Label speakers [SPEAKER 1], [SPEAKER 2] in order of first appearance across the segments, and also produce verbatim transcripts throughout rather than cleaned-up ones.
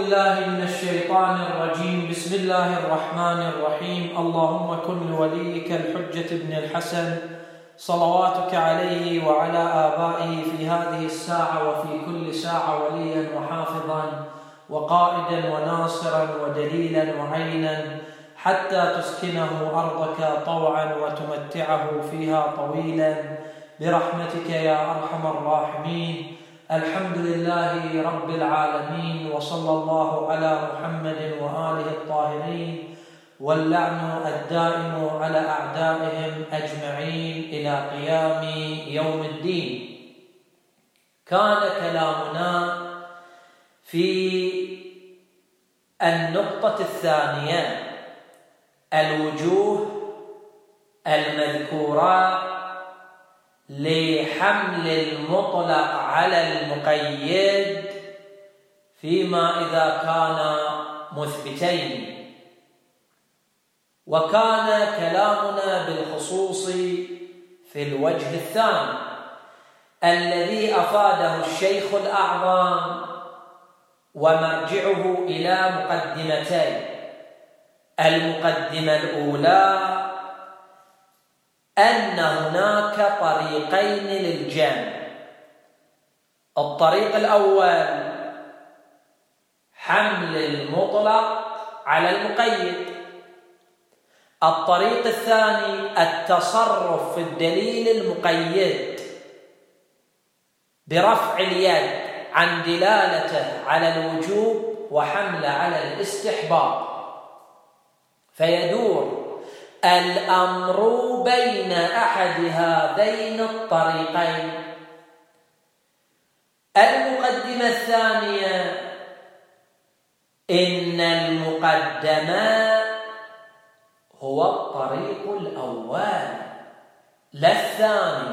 [SPEAKER 1] بالله من الشيطان الرجيم. بسم الله الرحمن الرحيم. اللهم كن لوليك الحجة ابن الحسن صلواتك عليه وعلى آبائه في هذه الساعة وفي كل ساعة وليا وحافظا وقائدا وناصرا ودليلا وعينا حتى تسكنه أرضك طوعا وتمتعه فيها طويلا برحمتك يا أرحم الراحمين. الحمد لله رب العالمين، وصلى الله على محمد وآله الطاهرين، واللعن الدائم على أعدائهم أجمعين إلى قيام يوم الدين. كان كلامنا في النقطة الثانية الوجوه المذكورة لحمل المطلق على المقيد فيما إذا كان مثبتين. وكان كلامنا بالخصوص في الوجه الثاني الذي أفاده الشيخ الأعظم، ومرجعه إلى مقدمتين. المقدمة الأولى أن هناك طريقين للجمع. الطريق الأول حمل المطلق على المقيد. الطريق الثاني التصرف في الدليل المقيد برفع اليد عن دلالته على الوجوب وحمل على الاستحباب. فيدور الأمر بين أحد هذين الطريقين. المقدمة الثانية إن المقدمة هو الطريق الأول لا الثاني،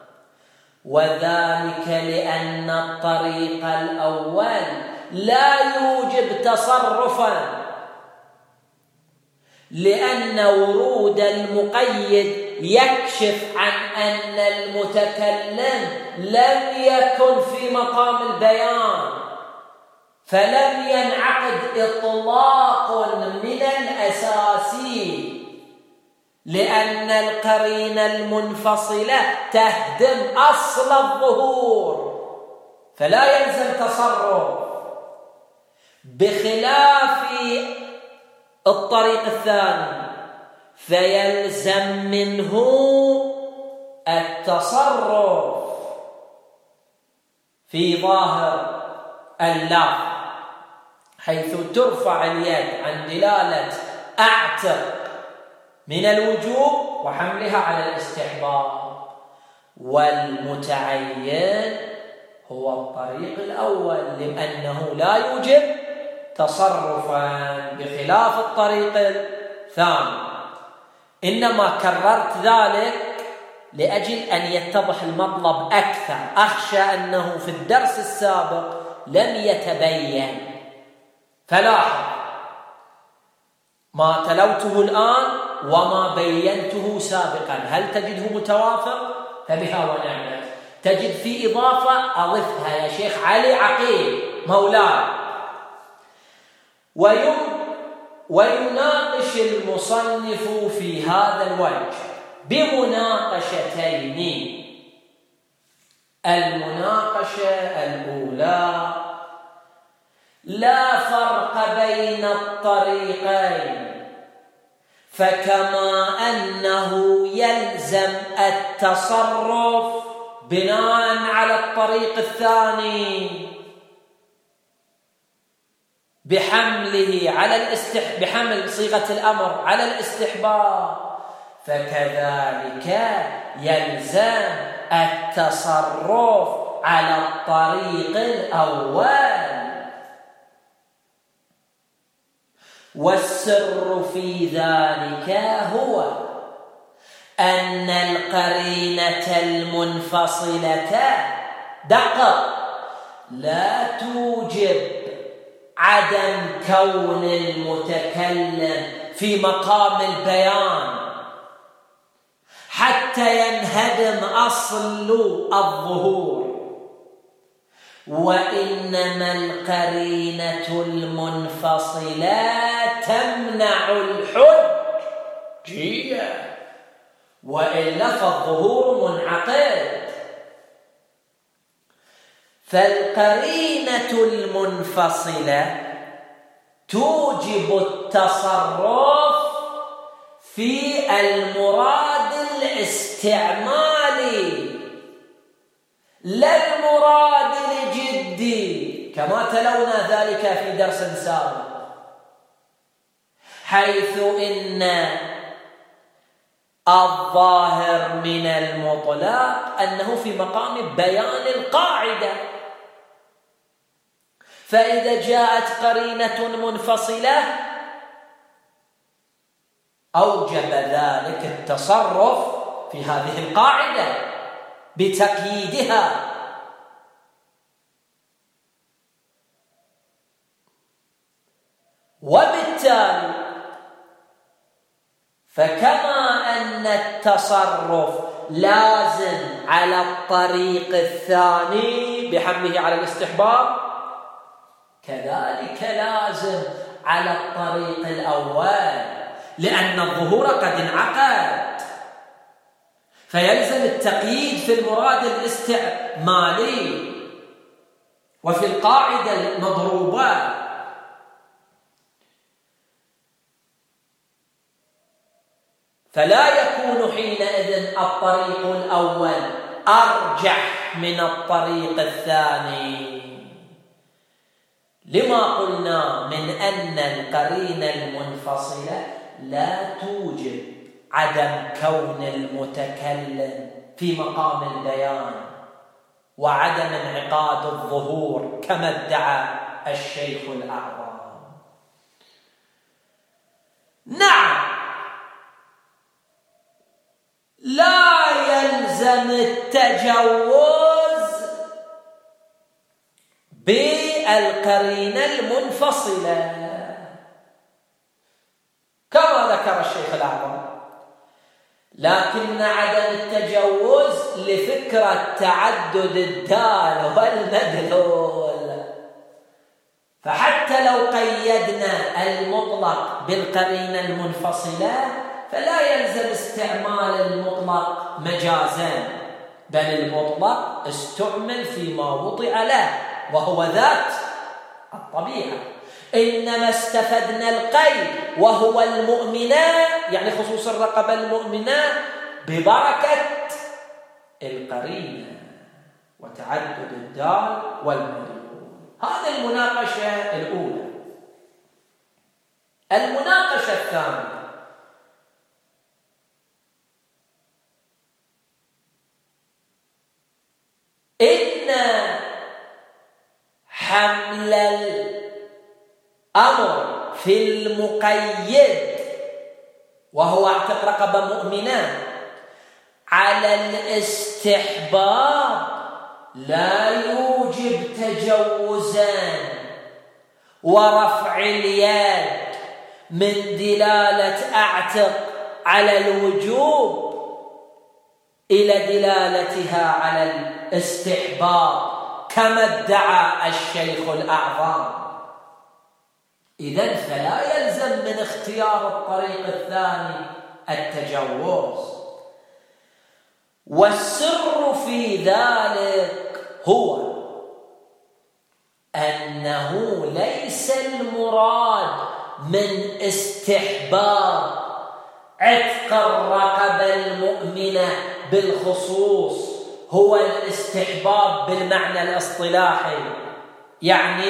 [SPEAKER 1] وذلك لأن الطريق الأول لا يوجب تصرفا، لأن ورود المقيد يكشف عن أن المتكلم لم يكن في مقام البيان، فلم ينعقد إطلاق من الأساسي، لأن القرينة المنفصلة تهدم أصل الظهور فلا يلزم تصرف، بخلاف الطريق الثاني فيلزم منه التصرف في ظاهر اللفظ، حيث ترفع اليد عن دلالة أعتق من الوجوب وحملها على الاستحباب. والمتعين هو الطريق الأول لأنه لا يوجب تصرفا، بخلاف الطريق الثاني. إنما كررت ذلك لأجل أن يتضح المطلب أكثر. أخشى أنه في الدرس السابق لم يتبين. فلاحظ ما تلوته الآن وما بينته سابقا، هل تجده متوافق؟ فبها ونعمت. تجد في إضافة أضفها يا شيخ علي عقيل مولاي. ويناقش المصنف في هذا الوجه بمناقشتين. المناقشة الأولى لا فرق بين الطريقين، فكما أنه يلزم التصرف بناء على الطريق الثاني بحمله على الاستح... بحمل صيغة الأمر على الاستحباب، فكذلك يلزم التصرف على الطريق الأول. والسر في ذلك هو أن القرينة المنفصلة دقق لا توجب عدم كون المتكلم في مقام البيان حتى ينهدم أصل الظهور، وإنما القرينة المنفصلة تمنع الحجية، وإلا فالظهور منعقد. فالقرينة المنفصلة توجب التصرف في المراد الاستعمالي لا المراد الجدي، كما تلونا ذلك في درس سابق، حيث إن الظاهر من المطلق أنه في مقام بيان القاعدة، فإذا جاءت قرينة منفصلة أوجب ذلك التصرف في هذه القاعدة بتقييدها. وبالتالي فكما أن التصرف لازم على الطريق الثاني بحمله على الاستحباب، كذلك لازم على الطريق الأول، لأن الظهور قد انعقد، فيلزم التقييد في المراد الاستعمالي وفي القاعدة المضروبة. فلا يكون حينئذ الطريق الأول أرجح من الطريق الثاني، لما قلنا من أن القرينة المنفصلة لا توجب عدم كون المتكلم في مقام البيان وعدم انعقاد الظهور كما ادعى الشيخ الأعظم. نعم، لا يلزم التجوز بالقرينة المنفصلة كما ذكر الشيخ الأعظم، لكن عدم التجوز لفكرة تعدد الدال والمدلول. فحتى لو قيدنا المطلق بالقرينة المنفصلة فلا يلزم استعمال المطلق مجازا، بل المطلق استعمل فيما وضع له وهو ذات الطبيعة. إنما استفدنا القيد وهو المؤمنة، يعني خصوص الرقبة المؤمنة، ببركة القرينة وتعدد الدال والمدلول. هذه المناقشة الأولى. المناقشة الثانية، إن حمل الأمر في المقيد وهو اعتق رقبة مؤمنة على الاستحباب لا يوجب تجوزا ورفع اليد من دلالة اعتق على الوجوب إلى دلالتها على الاستحباب كما ادعى الشيخ الأعظم. إذن فلا يلزم من اختيار الطريق الثاني التجوز، والسر في ذلك هو أنه ليس المراد من استحباب عتق الرقبة المؤمنة بالخصوص هو الاستحباب بالمعنى الاصطلاحي، يعني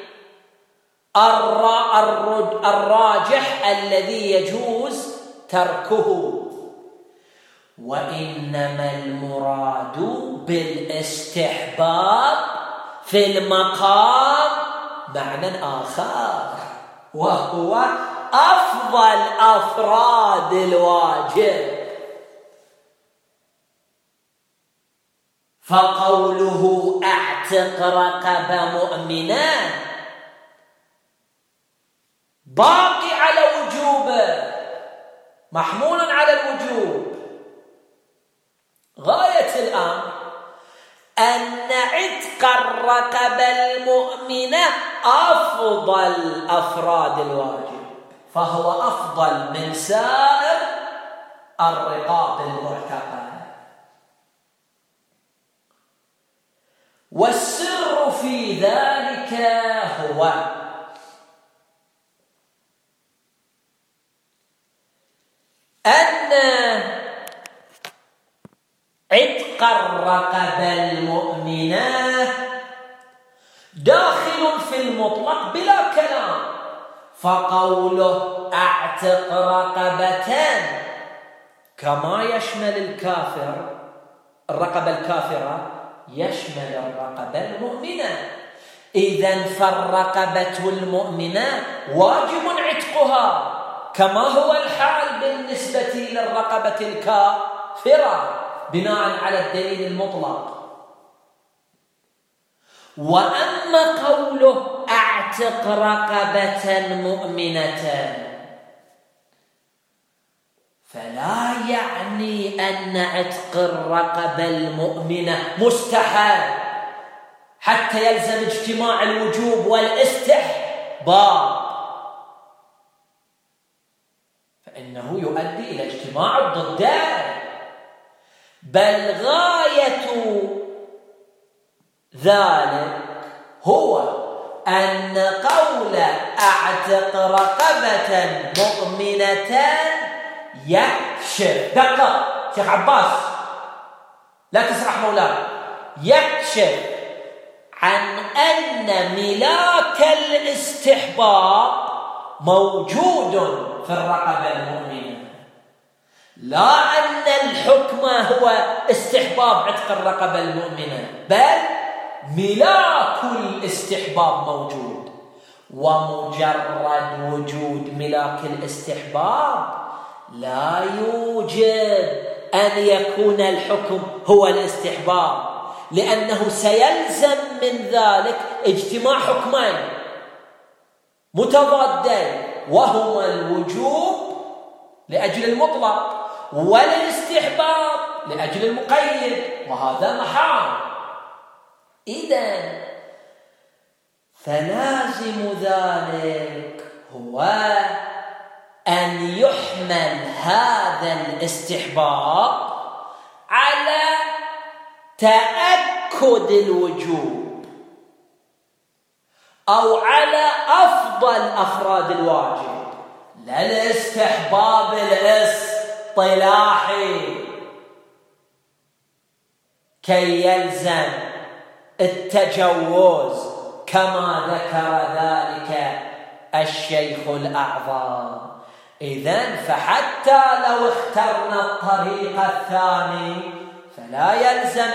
[SPEAKER 1] الراجح الذي يجوز تركه، وإنما المراد بالاستحباب في المقام معنى آخر، وهو أفضل أفراد الواجب. فقوله اعتق رقبة مؤمنة باقي على وجوبه، محمول على الوجوب. غاية الأمر أن عتق عتق الرقبة المؤمنة أفضل أفراد الواجب، فهو أفضل من سائر الرقاب المعتقة. والسر في ذلك هو أن عتق الرقبة المؤمنة داخل في المطلق بلا كلام، فقوله أعتق رقبة كما يشمل الكافر الرقبة الكافرة يشمل الرقبة المؤمنة، إذن فالرقبة المؤمنة واجب عتقها كما هو الحال بالنسبة للرقبة الكافرة بناء على الدليل المطلق. وأما قوله أعتق رقبة مؤمنة فلا يعني أن عتق الرقبة المؤمنة مستحب حتى يلزم اجتماع الوجوب والاستحباب، فإنه يؤدي إلى اجتماع الضدين، بل غاية ذلك هو أن قول أعتق رقبة مؤمنة يكشف، دقق شيخ عباس لا تسرح مولانا، يكشف عن أن ملاك الاستحباب موجود في الرقبة المؤمنة، لا أن الحكم هو استحباب عتق الرقبة المؤمنة، بل ملاك الاستحباب موجود، ومجرد وجود ملاك الاستحباب لا يوجب أن يكون الحكم هو الاستحباب، لأنه سيلزم من ذلك اجتماع حكمين متضادين، وهما الوجوب لأجل المطلق والاستحباب لأجل المقيد، وهذا محال. إذن فلازم ذلك هو أن يحمل هذا الاستحباب على تأكد الوجوب أو على أفضل أفراد الواجب، لا الاستحباب الاصطلاحي كي يلزم التجوز كما ذكر ذلك الشيخ الأعظم. إذن فحتى لو اخترنا الطريق الثاني فلا يلزم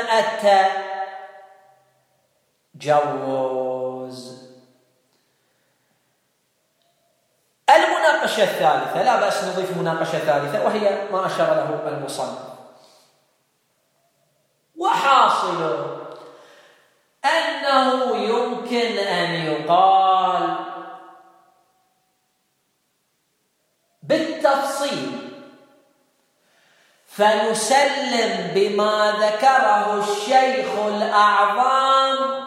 [SPEAKER 1] التجوز. المناقشة الثالثة، لا بأس نضيف مناقشة ثالثة، وهي ما أشار له المصنف، وحاصله أنه يمكن أن يقال بالتفصيل فنسلم بما ذكره الشيخ الأعظم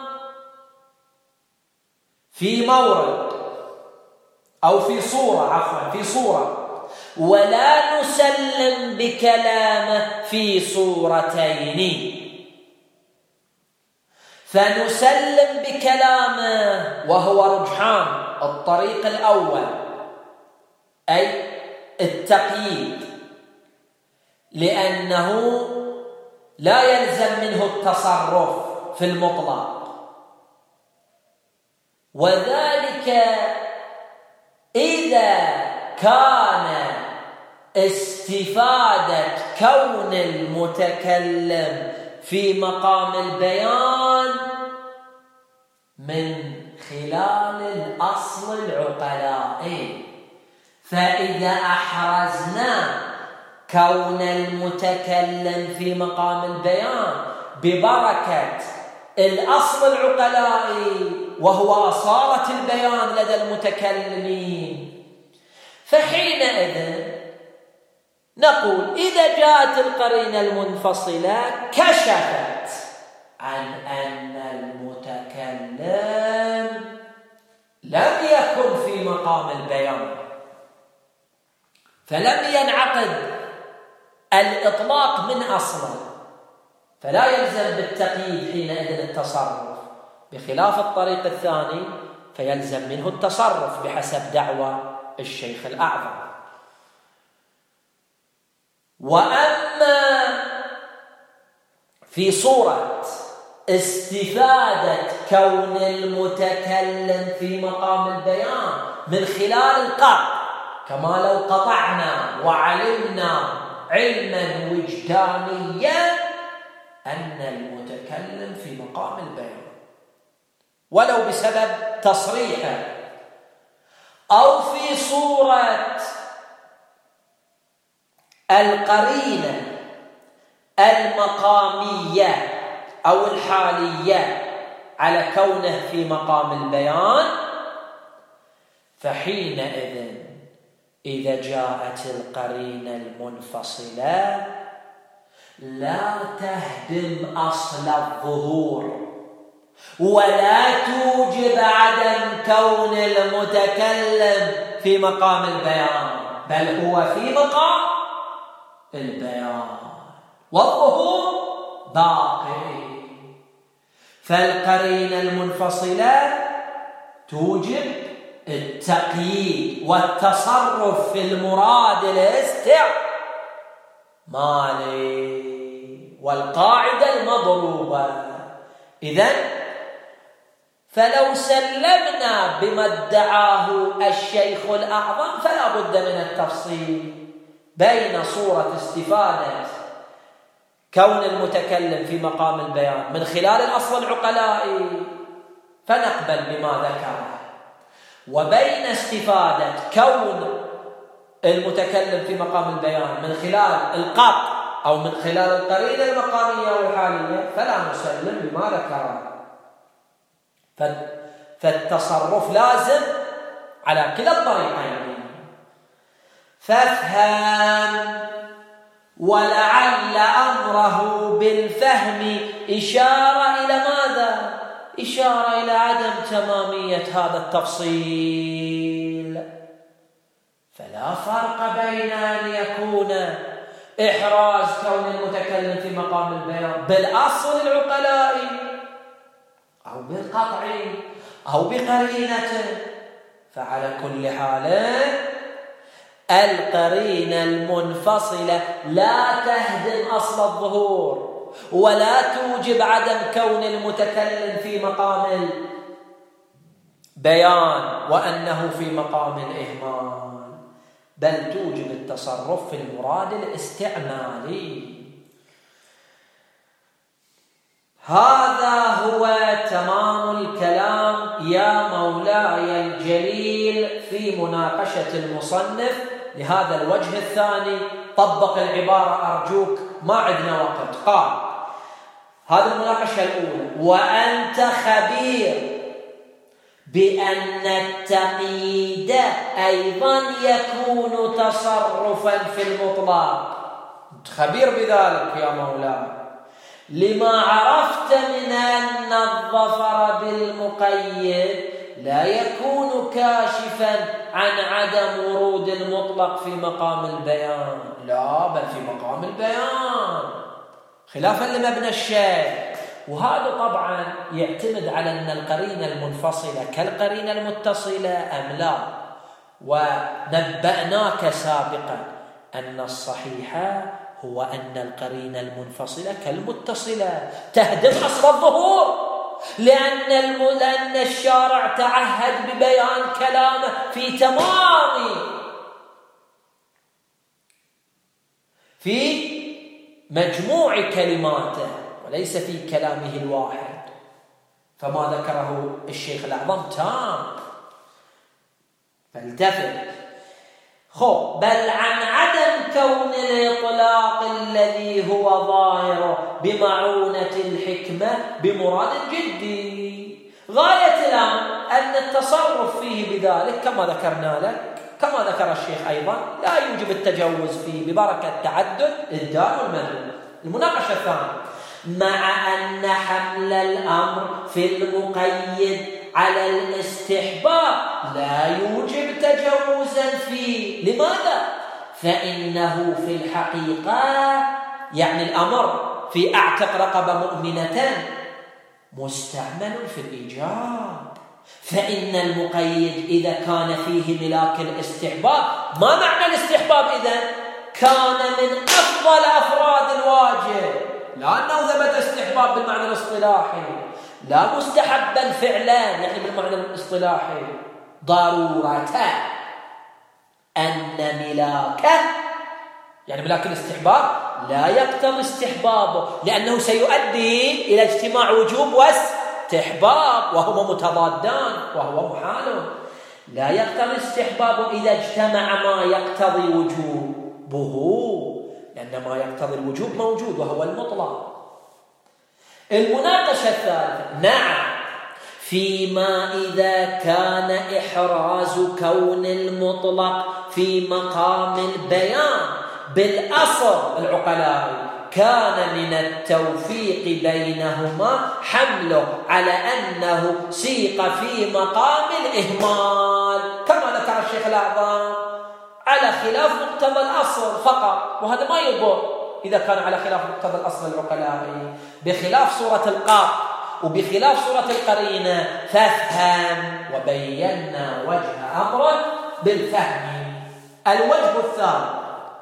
[SPEAKER 1] في مورد أو في صورة عفوا في صورة، ولا نسلم بكلامه في صورتين. فنسلم بكلامه وهو رجحان الطريق الأول أي التقييد، لأنه لا يلزم منه التصرف في المطلق، وذلك إذا كان استفادة كون المتكلم في مقام البيان من خلال الأصل العقلائي. فإذا أحرزنا كون المتكلم في مقام البيان ببركة الأصل العقلائي وهو أصالة البيان لدى المتكلمين، فحينئذ نقول إذا جاءت القرينة المنفصلة كشفت عن أن المتكلم لم يكن في مقام البيان، فلم ينعقد الإطلاق من أصله، فلا يلزم بالتقييد حينئذ التصرف، بخلاف الطريق الثاني فيلزم منه التصرف بحسب دعوى الشيخ الأعظم. وأما في صورة استفادة كون المتكلم في مقام البيان من خلال القطع، كما لو قطعنا وعلمنا علما وجدانيا أن المتكلم في مقام البيان ولو بسبب تصريحه، أو في صورة القرينة المقامية أو الحالية على كونه في مقام البيان، فحينئذ إذا جاءت القرينة المنفصلة لا تهدم أصل الظهور ولا توجب عدم كون المتكلم في مقام البيان، بل هو في مقام البيان والظهور باقي. فالقرينة المنفصلة توجب التقييد والتصرف في المراد الاستعمالي والقاعدة المضروبة. إذن فلو سلمنا بما ادعاه الشيخ الأعظم فلا بد من التفصيل بين صورة استفادة كون المتكلم في مقام البيان من خلال الأصل العقلائي فنقبل بما ذكره، وبين استفادة كون المتكلم في مقام البيان من خلال القطع أو من خلال القرينة المقامية والحالية فلا نسلم بما ذكره. فالتصرف لازم على كلا الطريقين. فافهم، ولعل أمره بالفهم إشارة إلى ماذا؟ إشارة إلى عدم تمامية هذا التفصيل. فلا فرق بين أن يكون إحراز كون المتكلم في مقام البيان بالأصل العقلائي أو بالقطع أو بقرينته، فعلى كل حال القرينة المنفصلة لا تهدم أصل الظهور ولا توجب عدم كون المتكلم في مقام البيان وأنه في مقام الإهمال، بل توجب التصرف في المراد الاستعمالي. هذا هو تمام الكلام يا مولاي الجليل في مناقشة المصنف لهذا الوجه الثاني. طبق العبارة أرجوك، ما عندنا وقت. قال هذه المناقشة الأولى: وأنت خبير بأن التقييد أيضا يكون تصرفا في المطلق. خبير بذلك يا مولاي لما عرفت من أن الظفر بالمقيد لا يكون كاشفا عن عدم ورود المطلق في مقام البيان، لا بل في مقام البيان خلافا لمبنى الشيء. وهذا طبعا يعتمد على أن القرينة المنفصلة كالقرينة المتصلة أم لا، ونبأناك سابقا أن الصحيح هو أن القرينة المنفصلة كالمتصلة تهدم أصل الظهور، لأن, لأن الشارع تعهد ببيان كلامه في تمام في مجموع كلماته وليس في كلامه الواحد. فما ذكره الشيخ الأعظم تام، فالتفت. خب بل عن عدم كون الإطلاق الذي هو ظاهر بمعونة الحكمة بمراد جدي. غاية الأمر أن التصرف فيه بذلك كما ذكرنا لك، كما ذكر الشيخ أيضا، لا يوجب التجوز فيه ببركة تعدد الدار والمدلول. المناقشة الثانية: مع أن حمل الأمر في المقيد على الاستحباب لا يوجب تجوزا فيه. لماذا؟ فإنه في الحقيقة يعني الأمر في أعتق رقبة مؤمنة مستعمل في الإيجاب، فإن المقيد إذا كان فيه ملاك الاستحباب، ما معنى الاستحباب إذن؟ كان من أفضل أفراد الواجب، لا أنه ثبت استحباب بالمعنى الاصطلاحي، لا مستحبا فعلا يعني بالمعنى الاصطلاحي، ضرورة أن ملاكه يعني ملاك الاستحباب لا يقتضي استحبابه، لأنه سيؤدي إلى اجتماع وجوب واستحباب وهما متضادان وهو محال. لا يقتضي استحبابه إذا اجتمع ما يقتضي وجوبه، لأن ما يقتضي الوجوب موجود وهو المطلق. المناقشة الثالثة، نعم فيما إذا كان إحراز كون المطلق في مقام البيان بالأصل العقلاء كان من التوفيق بينهما حمله على أنه سيق في مقام الإهمال كما ذكر الشيخ الأعظم على خلاف مقتضى الأصل فقط، وهذا ما يضر إذا كان على خلاف مقتضى الأصل العقلاء، بخلاف صورة القاط وبخلاف صورة القرينة فافهم، وبينا وجه أمره بالفهم. الوجه الثالث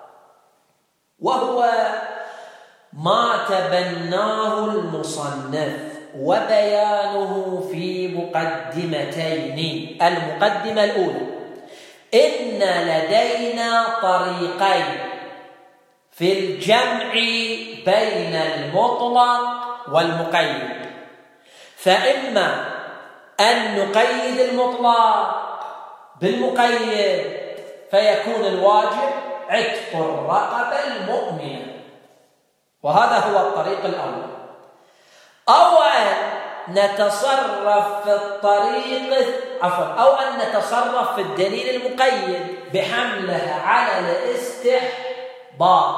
[SPEAKER 1] وهو ما تبناه المصنف وبيانه في مقدمتين. المقدمة الأولى، إن لدينا طريقين في الجمع بين المطلق والمقيد، فإما أن نقيد المطلق بالمقيد فيكون الواجب عتق الرقبة المؤمنة، وهذا هو الطريق الأول، أو أن نتصرف في الطريق عفوا أو أن نتصرف في الدليل المقيد بحمله على الاستحباب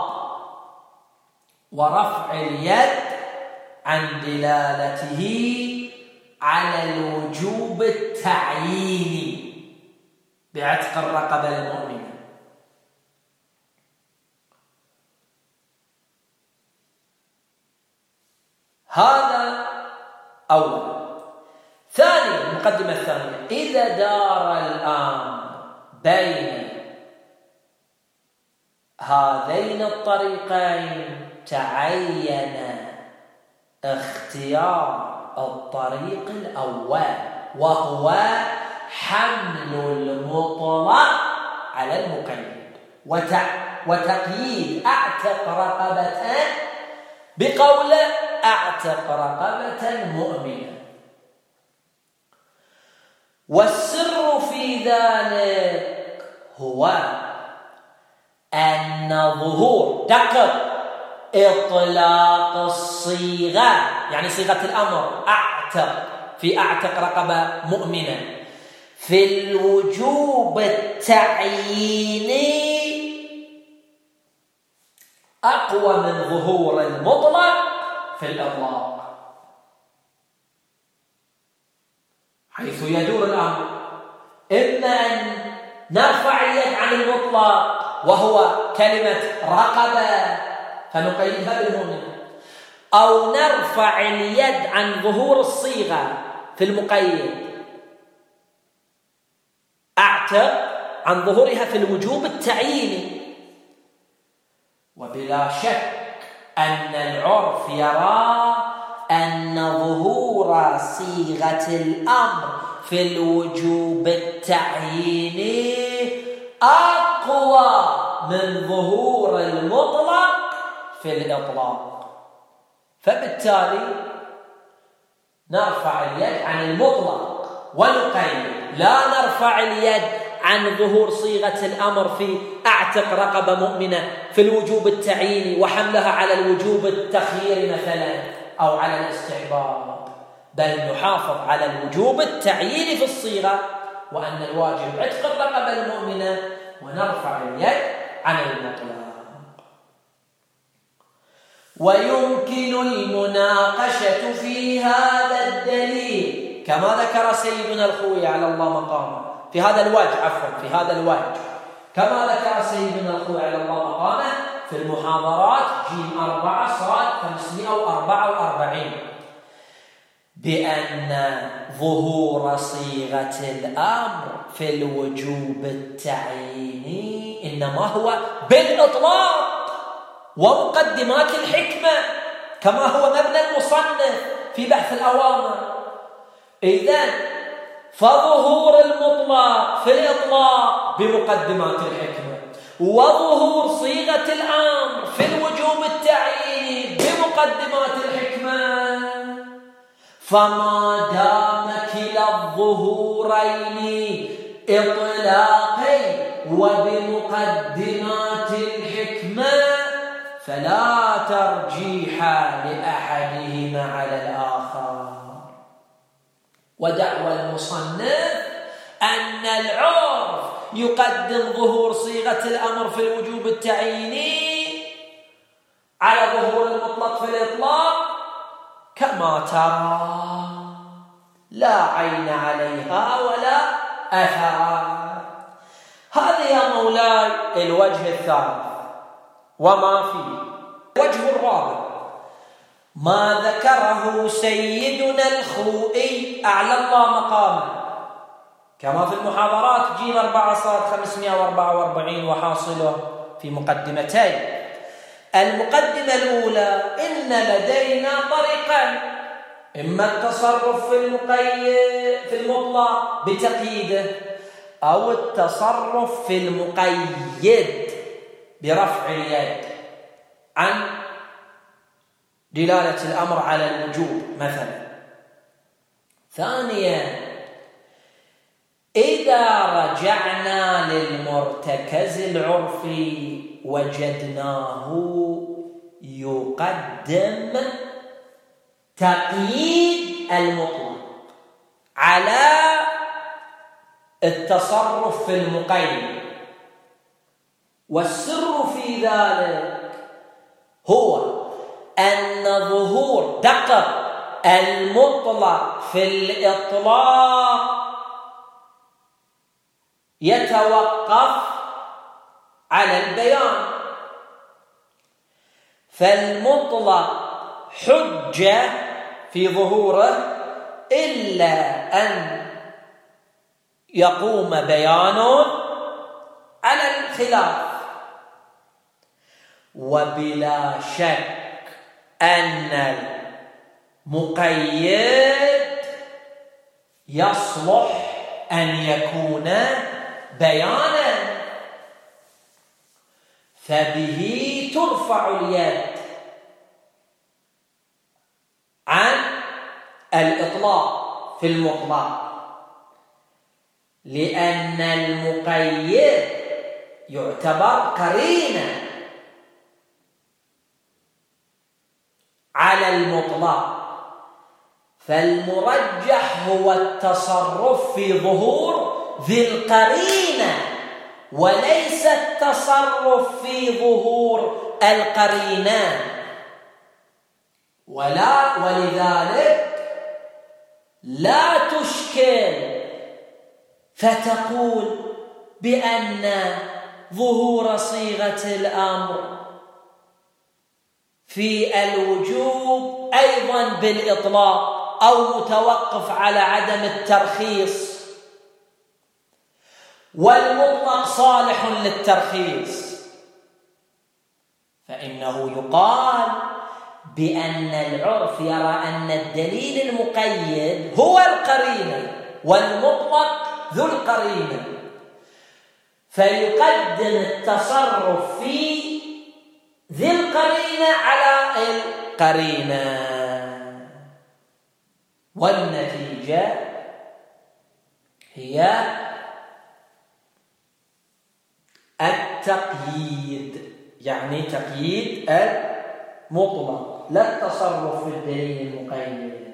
[SPEAKER 1] ورفع اليد عن دلالته على الوجوب التعييني بعتق الرقبة المؤمنة. هذا أولا. ثانيا، المقدمة الثانية، إذا دار الأمر بين هذين الطريقين تعين اختيار الطريق الأول وهو حمل المطلق على المقيد وتقييد أعتق رقبة بقول أعتق رقبة مؤمنة. والسر في ذلك هو أن ظهور دقق إطلاق الصيغة يعني صيغة الأمر أعتق في أعتق رقبة مؤمنة في الوجوب التعييني أقوى من ظهور المطلق في الإطلاق، حيث يدور الأمر إما أن نرفع اليد عن المطلق وهو كلمة رقبة فنقيدها بالمؤمنة، أو نرفع اليد عن ظهور الصيغة في المقيد أعتق عن ظهورها في الوجوب التعييني. وبلا شك أن العرف يرى أن ظهور صيغة الأمر في الوجوب التعييني أقوى من ظهور المطلق في الإطلاق، فبالتالي نرفع اليد عن المطلق ونقيد، لا نرفع اليد عن ظهور صيغة الأمر في أعتق رقبة مؤمنة في الوجوب التعييني وحملها على الوجوب التخيير مثلا أو على الاستحباب، بل نحافظ على الوجوب التعييني في الصيغة وأن الواجب عتق الرقبة المؤمنة ونرفع اليد عن المطلق. ويمكن المناقشة في هذا الدليل كما ذكر سيدنا الخوي على الله مقامه في هذا الوجه عفوا في هذا الوجه كما ذكر سيدنا الخوي على الله مقامه في المحاضرات جيم أربعة صاد خمسمائة وأربعة وأربعين بأن ظهور صيغة الأمر في الوجوب التعييني إنما هو بالإطلاق ومقدمات الحكمة كما هو مبنى المصنف في بحث الأوامر. إذن فظهور المطلق في الإطلاق بمقدمات الحكمة وظهور صيغة الأمر في الوجوب التعييني بمقدمات الحكمة، فما دام كلا الظهورين إطلاقي وبمقدمات الحكمة فلا ترجيح لأحدهما على الآخر. ودعوى المصنف أن العرف يقدم ظهور صيغة الأمر في الوجوب التعييني على ظهور المطلق في الإطلاق كما ترى لا عين عليها ولا أثر. هذا يا مولاي الوجه الثالث. وما فيه وجه الرابع ما ذكره سيدنا الخوئي أعلى الله مقامه كما في المحاضرات جيم أربعة صاد خمسمائة وأربعة وأربعين وحاصله في مقدمتين. المقدمة الأولى إن لدينا طريقان، إما التصرف في المقيد في المطلق بتقييده أو التصرف في المقيد برفع اليد عن دلالة الأمر على الوجوب مثلا. ثانيا إذا رجعنا للمرتكز العرفي وجدناه يقدم تقييد المطلق على التصرف في المقيد، والسر في ذلك هو أن ظهور دقق المطلق في الإطلاق يتوقف على البيان، فالمطلق حجة في ظهوره إلا أن يقوم بيان على الخلاف. وبلا شك أن المقيد يصلح أن يكون بيانا، فبه ترفع اليد عن الإطلاق في المطلق، لأن المقيد يعتبر قرينة على المطلق، فالمرجح هو التصرف في ظهور ذي القرينة وليس التصرف في ظهور القرينة. ولا ولذلك لا تشكل فتقول بأن ظهور صيغة الأمر في الوجوب أيضا بالإطلاق أو متوقف على عدم الترخيص، والمطلق صالح للترخيص، فإنه يقال بأن العرف يرى أن الدليل المقيد هو القرينة والمطلق ذو القرينة، فيقدم التصرف في ذي القرينة على القرينة، والنتيجة هي التقييد، يعني تقييد المطلق لا التصرف في الدليل المقيد.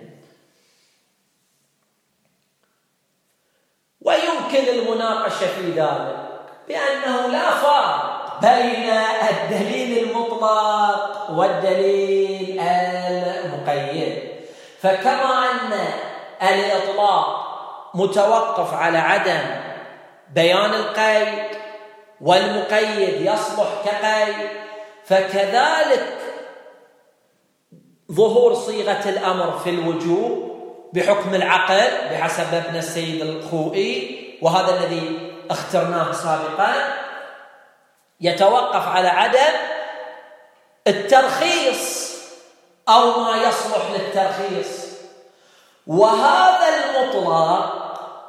[SPEAKER 1] ويمكن المناقشة في ذلك بأنه لا فرق بين الدليل المطلق والدليل المقيد. فكما أن الإطلاق متوقف على عدم بيان القيد والمقيد يصلح كقيد، فكذلك ظهور صيغة الأمر في الوجوب بحكم العقل بحسب ابن السيد الخوئي، وهذا الذي اخترناه سابقا، يتوقف على عدم الترخيص أو ما يصلح للترخيص. وهذا المطلق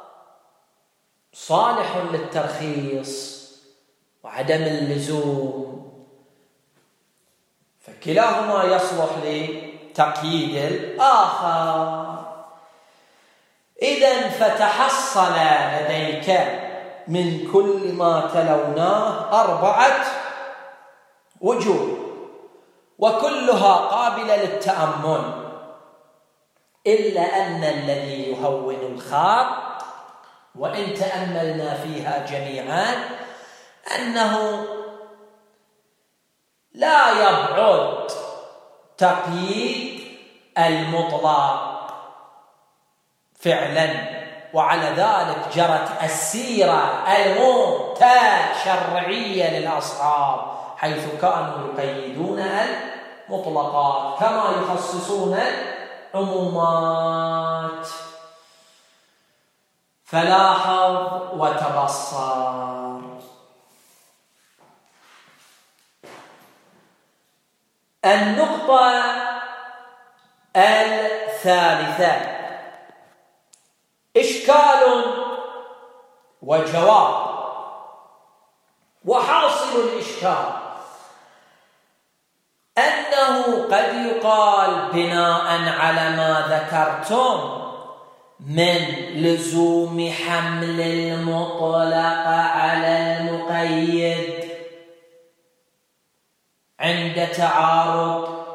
[SPEAKER 1] صالح للترخيص وعدم اللزوم، فكلاهما يصلح لتقييد الآخر. إذن فتحصل لديك من كل ما تلوناه أربعة وجوه، وكلها قابلة للتأمل، إلا أن الذي يهون الخاط وإن تأملنا فيها جميعا أنه لا يبعد تقييد المطلق فعلا، وعلى ذلك جرت السيرة المتشرعية للأصحاب حيث كانوا يقيدون المطلقات كما يخصصون العمومات. فلاحظ وتبصر. النقطة الثالثة إشكال وجواب. وحاصل الإشكال أنه قد يقال بناء على ما ذكرتم من لزوم حمل المطلق على المقيد عند تعارض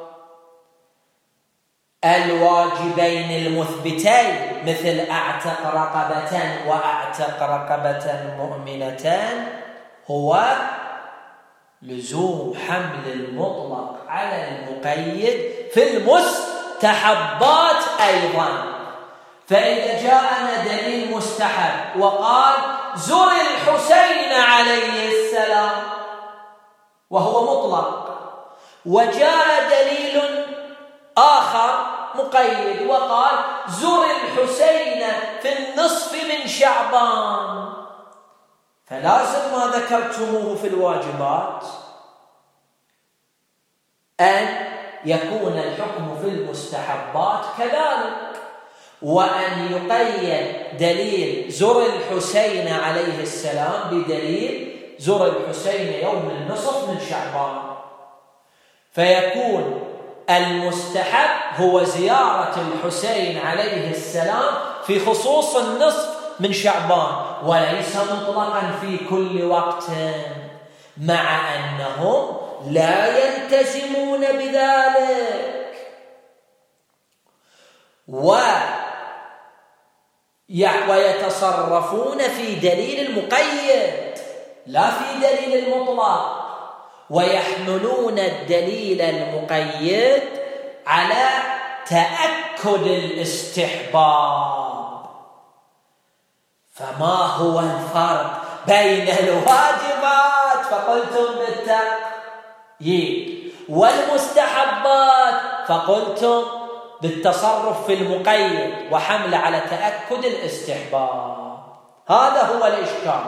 [SPEAKER 1] الواجبين المثبتين مثل أعتق رقبة وأعتق رقبة مؤمنة، هو لزوم حمل المطلق على المقيد في المستحبات أيضا. فإذا جاءنا دليل مستحب وقال زر الحسين عليه السلام وهو مطلق، وجاء دليل آخر مقيد وقال زر الحسين في النصف من شعبان، فلازم ما ذكرتموه في الواجبات أن يكون الحكم في المستحبات كذلك، وأن يقيد دليل زر الحسين عليه السلام بدليل زر الحسين يوم النصف من شعبان، فيكون المستحب هو زيارة الحسين عليه السلام في خصوص النصف من شعبان وليس مطلقا في كل وقت، مع أنهم لا يلتزمون بذلك ويتصرفون في دليل المقيد لا في دليل المطلق، ويحملون الدليل المقيد على تأكد الاستحباب. فما هو الفرق بين الواجبات فقلتم بالتقييد والمستحبات فقلتم بالتصرف في المقيد وحمل على تأكد الاستحباب؟ هذا هو الإشكال.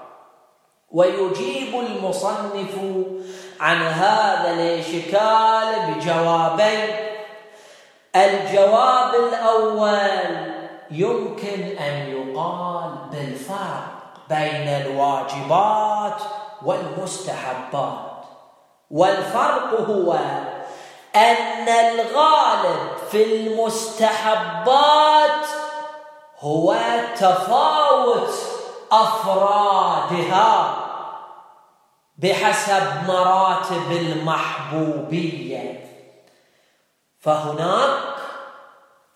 [SPEAKER 1] ويجيب المصنف عن هذا الإشكال بجوابين. الجواب الأول يمكن أن يقال بالفرق بين الواجبات والمستحبات، والفرق هو أن الغالب في المستحبات هو تفاوت أفرادها بحسب مراتب المحبوبية، فهناك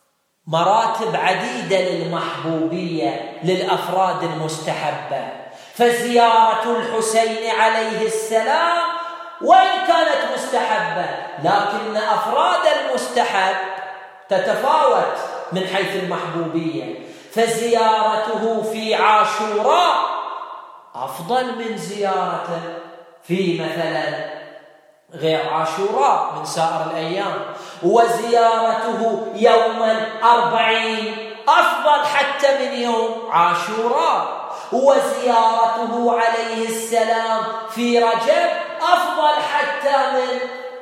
[SPEAKER 1] مراتب عديدة للمحبوبية للأفراد المستحبة، فزيارة الحسين عليه السلام وإن كانت مستحبة لكن أفراد المستحب تتفاوت من حيث المحبوبية، فزيارته في عاشوراء أفضل من زيارته في مثلا غير عاشوراء من سائر الأيام، وزيارته يوم الأربعين أفضل حتى من يوم عاشوراء، وزيارته عليه السلام في رجب أفضل حتى من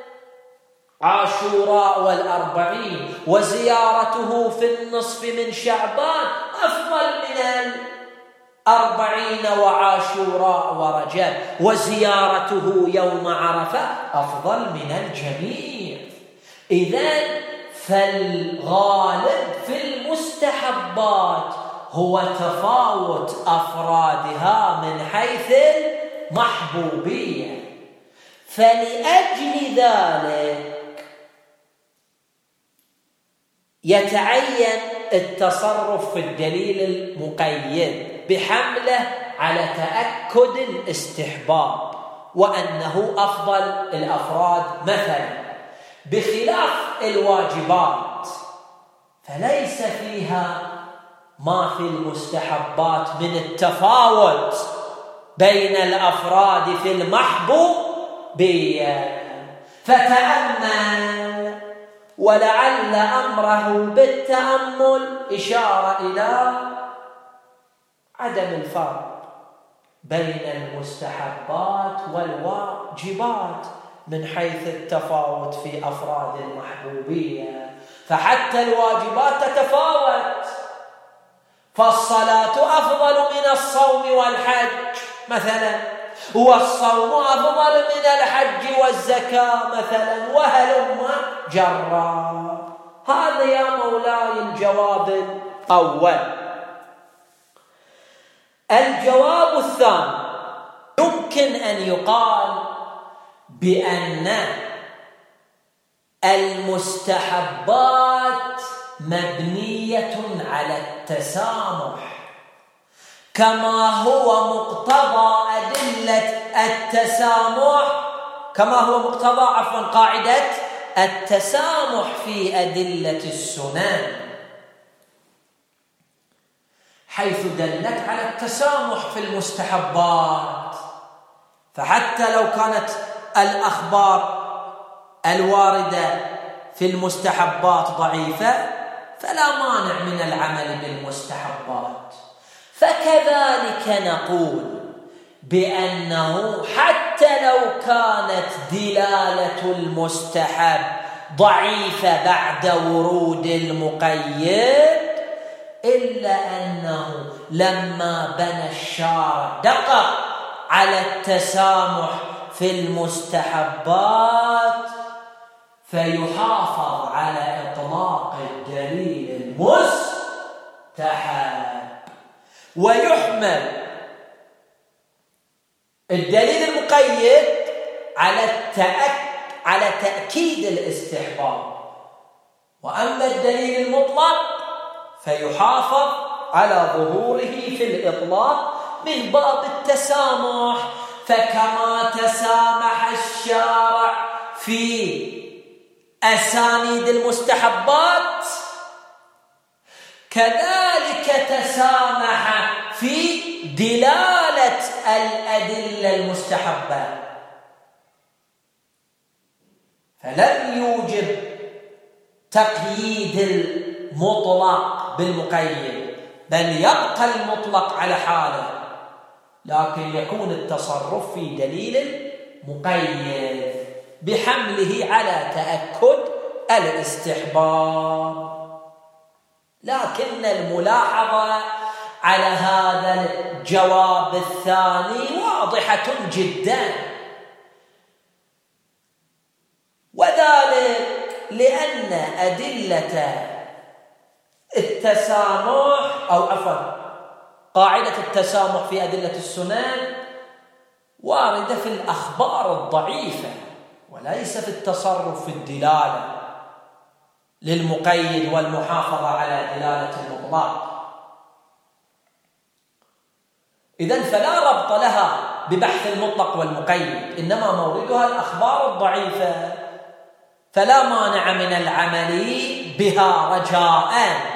[SPEAKER 1] عاشوراء والأربعين، وزيارته في النصف من شعبان أفضل من الأربعين وعاشوراء ورجب، وزيارته يوم عرفة أفضل من الجميع. إذن فالغالب في المستحبات هو تفاوت أفرادها من حيث المحبوبية، فلأجل ذلك يتعين التصرف في الدليل المقيد بحمله على تأكد الاستحباب وأنه أفضل الأفراد مثلا، بخلاف الواجبات فليس فيها ما في المستحبات من التفاوت بين الأفراد في المحبوبية. فتأمل ولعل أمره بالتأمل إشارة إلى عدم الفرق بين المستحبات والواجبات من حيث التفاوت في أفراد المحبوبية، فحتى الواجبات تتفاوت، فالصلاة أفضل من الصوم والحج مثلا، والصوم أفضل من الحج والزكاة مثلا، وهلم جرا. هذا يا مولاي الجواب الأول. الجواب الثاني، يمكن أن يقال بأن المستحبات مبنية على التسامح، كما هو مقتضى أدلة التسامح كما هو مقتضى عفوا قاعدة التسامح في أدلة السنن، حيث دلت على التسامح في المستحبات. فحتى لو كانت الأخبار الواردة في المستحبات ضعيفة فلا مانع من العمل بالمستحبات. فكذلك نقول بأنه حتى لو كانت دلالة المستحب ضعيفة بعد ورود المقيد، إلا أنه لما بنى الشارع دقق على التسامح في المستحبات فيحافظ على إطلاق الدليل المستحب، ويحمل الدليل المقيد على التأك... على تأكيد الاستحباب، وأما الدليل المطلق فيحافظ على ظهوره في الإطلاق من باب التسامح. فكما تسامح الشارع في أسانيد المستحبات كذلك تسامح في دلالة الأدلة المستحبة، فلم يوجب تقييد المطلق بالمقيد، بل يبقى المطلق على حاله، لكن يكون التصرف في دليل مقيد بحمله على تأكد الاستحباب. لكن الملاحظة على هذا الجواب الثاني واضحة جدا، وذلك لأن أدلة التسامح أو عفوا قاعدة التسامح في أدلة السنن واردة في الأخبار الضعيفة وليس في التصرف في الدلالة للمقيد والمحافظة على دلالة المطلق. إذن فلا ربط لها ببحث المطلق والمقيد، إنما موردها الأخبار الضعيفة، فلا مانع من العمل بها رجاء.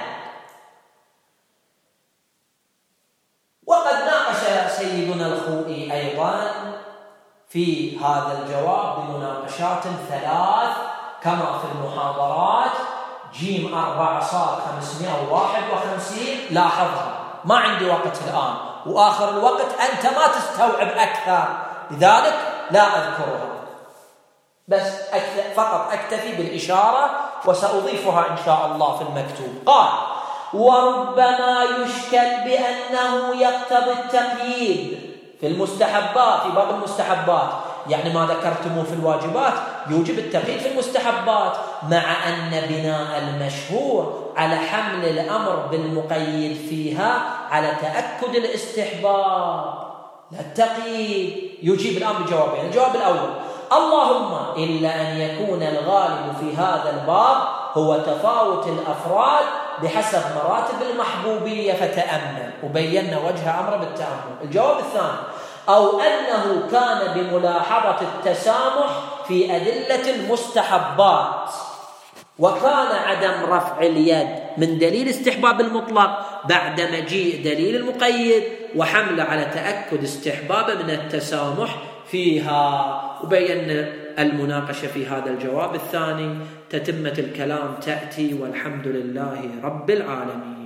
[SPEAKER 1] وقد ناقش سيدنا الخوئي أيضا في هذا الجواب بمناقشات ثلاث كما في المحاضرات جيم أربعة صاد خمسمائة وواحد وخمسين، لاحظها، ما عندي وقت الآن وآخر الوقت أنت ما تستوعب أكثر، لذلك لا أذكرها، بس فقط أكتفي بالإشارة وسأضيفها إن شاء الله في المكتوب. قال: وربما يشكل بأنه يقتضي التقييد في المستحبات، في باب المستحبات، يعني ما ذكرتموه في الواجبات يوجب التقييد في المستحبات، مع أن بناء المشهور على حمل الأمر بالمقيد فيها على تأكد الاستحباب لا التقييد. يجيب الآن بجوابين. الجواب الأول: اللهم إلا أن يكون الغالب في هذا الباب هو تفاوت الأفراد بحسب مراتب المحبوبية فتأمل، وبينا وجه أمر بالتأمل. الجواب الثاني: أو أنه كان بملاحظة التسامح في أدلة المستحبات، وكان عدم رفع اليد من دليل استحباب المطلق بعد مجيء دليل المقيد وحمل على تأكد استحباب من التسامح فيها. وبينا المناقشة في هذا الجواب الثاني. تتمة الكلام تأتي، والحمد لله رب العالمين.